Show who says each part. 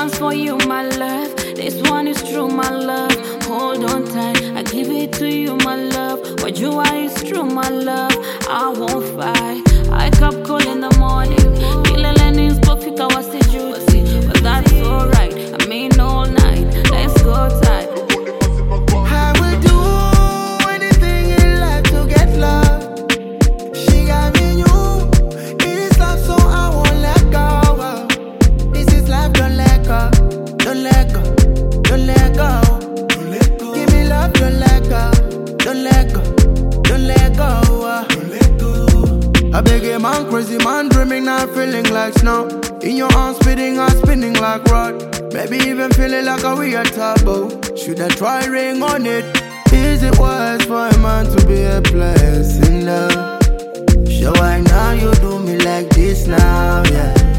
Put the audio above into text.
Speaker 1: one's for you, my love. This one is true, my love. Hold on tight, I give it to you, my love. What you are is true, my love. I won't fight. I kept cold in the morning. Kila Lenin's perfect, I was the juicy. But that's alright, I mean all night. Let's go tight.
Speaker 2: I will do anything in life to get love. She got me new. It is love, so I won't let go. This is life, don't let go. Don't let go. Don't let go. Don't let go. Give me love, don't let go. Don't let go. Don't let go. Don't let go. I beg a man, crazy man, dreaming, not feeling like snow. In your arms, spinning, I'm spinning like rod. Maybe even feeling like a weird turbo. Should I try ring on it? Is it wise for a man to be a place in love? So why now you do me like this now, yeah?